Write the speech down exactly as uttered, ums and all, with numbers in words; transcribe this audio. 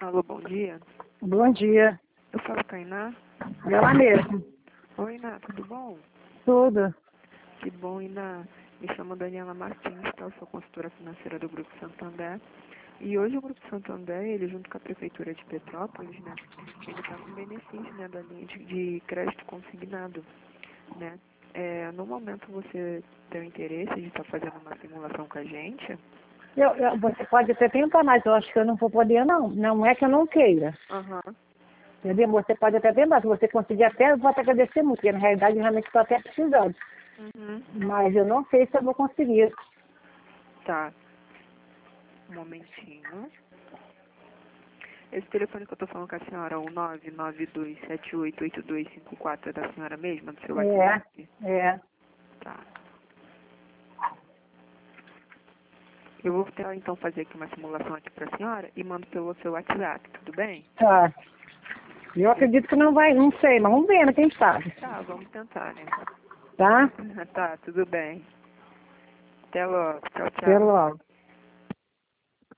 Alô, bom dia. Bom dia. Eu falo com a Iná. Ela mesmo. Oi, Iná, tudo bom? Tudo. Que bom, Iná. Me chamo Daniela Martins, tá? Eu sou consultora financeira do Grupo Santander. E hoje o Grupo Santander, ele junto com a Prefeitura de Petrópolis, né, ele está com benefício, né, da linha de, de crédito consignado, né. É, no momento você tem o interesse de estar fazendo uma simulação com a gente? Eu, eu- você pode até tentar, mas eu acho que eu não vou poder, não. Não é que eu não queira. Aham. Entendeu? Você pode até tentar. Se você conseguir até, eu vou te agradecer muito, porque na realidade eu realmente estou até precisando. Uhum. Mas eu não sei se eu vou conseguir. Tá. Um momentinho. Esse telefone que eu tô falando com a senhora, o nove nove dois sete oito oito dois cinco quatro, é da senhora mesma, do seu WhatsApp? É, é. Tá. Eu vou tentar, então, fazer aqui uma simulação aqui pra senhora e mando pelo seu WhatsApp, tudo bem? Tá. Eu acredito que não vai, não sei, mas vamos ver, né? Quem sabe. Tá, vamos tentar, né? Tá? Tá, tudo bem. Até logo. Tchau, Até tchau. logo.